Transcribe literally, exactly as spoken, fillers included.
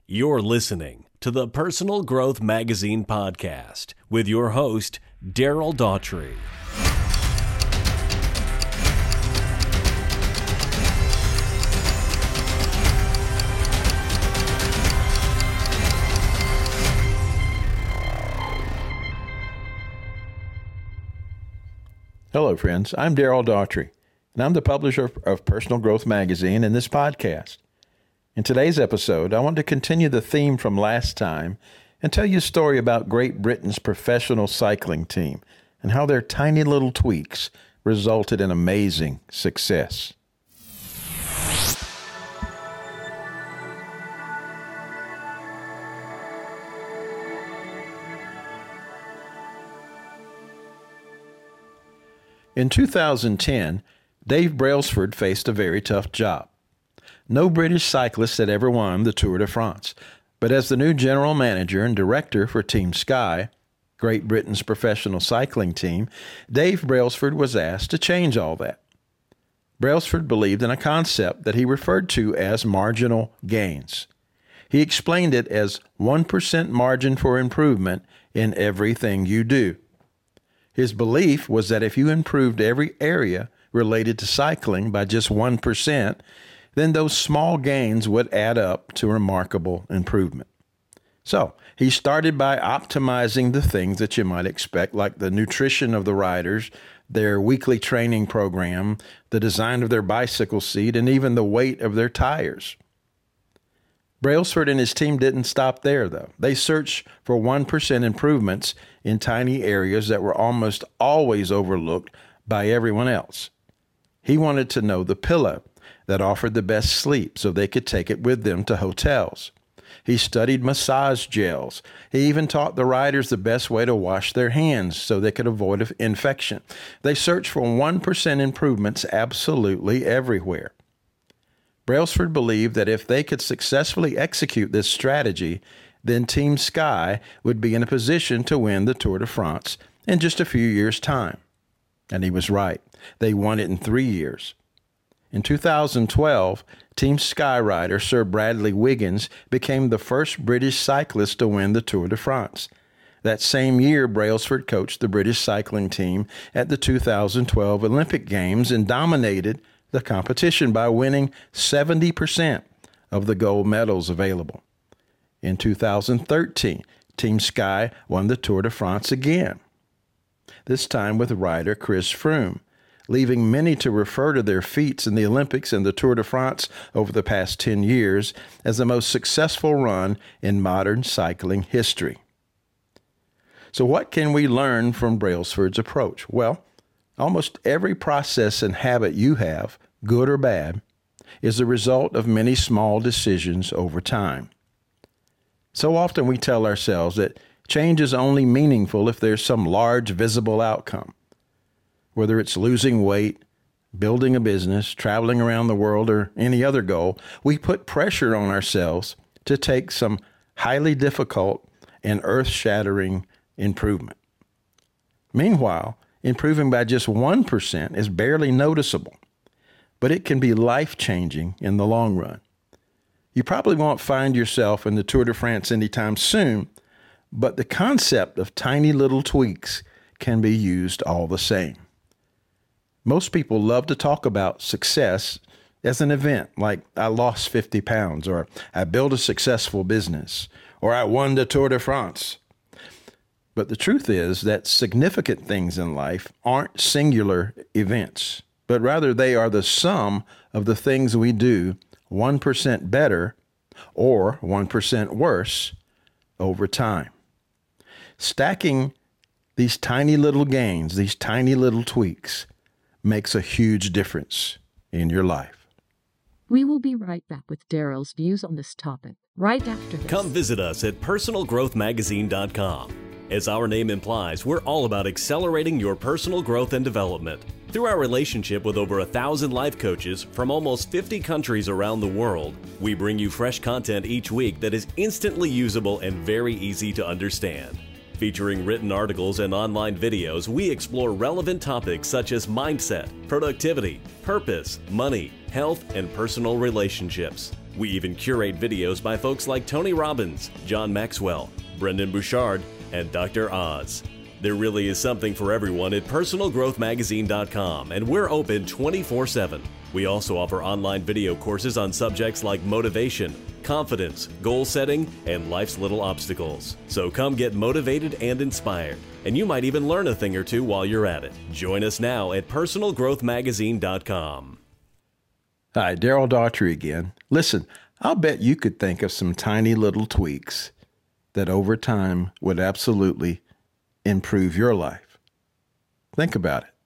You're listening to the Personal Growth Magazine podcast with your host, Daryl Daughtry. Hello, friends. I'm Daryl Daughtry, and I'm the publisher of Personal Growth Magazine and this podcast. In today's episode, I want to continue the theme from last time and tell you a story about Great Britain's professional cycling team and how their tiny little tweaks resulted in amazing success. In two thousand ten, Dave Brailsford faced a very tough job. No British cyclist had ever won the Tour de France, but as the new general manager and director for Team Sky, Great Britain's professional cycling team, Dave Brailsford was asked to change all that. Brailsford believed in a concept that he referred to as marginal gains. He explained it as one percent margin for improvement in everything you do. His belief was that if you improved every area related to cycling by just one percent, then those small gains would add up to remarkable improvement. So he started by optimizing the things that you might expect, like the nutrition of the riders, their weekly training program, the design of their bicycle seat, and even the weight of their tires. Brailsford and his team didn't stop there, though. They searched for one percent improvements in tiny areas that were almost always overlooked by everyone else. He wanted to know the pillow that offered the best sleep so they could take it with them to hotels. He studied massage gels. He even taught the riders the best way to wash their hands so they could avoid infection. They searched for one percent improvements absolutely everywhere. Brailsford believed that if they could successfully execute this strategy, then Team Sky would be in a position to win the Tour de France in just a few years' time. And he was right. They won it in three years. In two thousand twelve, Team Sky rider Sir Bradley Wiggins became the first British cyclist to win the Tour de France. That same year, Brailsford coached the British cycling team at the two thousand twelve Olympic Games and dominated the competition by winning seventy percent of the gold medals available. In two thousand thirteen, Team Sky won the Tour de France again, this time with rider Chris Froome, leaving many to refer to their feats in the Olympics and the Tour de France over the past ten years as the most successful run in modern cycling history. So what can we learn from Brailsford's approach? Well, almost every process and habit you have, good or bad, is the result of many small decisions over time. So often we tell ourselves that change is only meaningful if there's some large visible outcome. Whether it's losing weight, building a business, traveling around the world, or any other goal, we put pressure on ourselves to take some highly difficult and earth-shattering improvement. Meanwhile, improving by just one percent is barely noticeable, but it can be life-changing in the long run. You probably won't find yourself in the Tour de France anytime soon, but the concept of tiny little tweaks can be used all the same. Most people love to talk about success as an event, like I lost fifty pounds, or I built a successful business, or I won the Tour de France. But the truth is that significant things in life aren't singular events, but rather they are the sum of the things we do one percent better or one percent worse over time. Stacking these tiny little gains, these tiny little tweaks, makes a huge difference in your life. We will be right back with Daryl's views on this topic right after this. Come visit us at personal growth magazine dot com. As our name implies, we're all about accelerating your personal growth and development. Through our relationship with over a thousand life coaches from almost fifty countries around the world, we bring you fresh content each week that is instantly usable and very easy to understand. Featuring written articles and online videos, we explore relevant topics such as mindset, productivity, purpose, money, health, and personal relationships. We even curate videos by folks like Tony Robbins, John Maxwell, Brendan Bouchard, and Doctor Oz. There really is something for everyone at personal growth magazine dot com, and we're open twenty-four seven. We also offer online video courses on subjects like motivation, confidence, goal setting, and life's little obstacles. So come get motivated and inspired, and you might even learn a thing or two while you're at it. Join us now at personal growth magazine dot com. Hi, Daryl Daughtry again. Listen, I'll bet you could think of some tiny little tweaks that over time would absolutely improve your life. Think about it.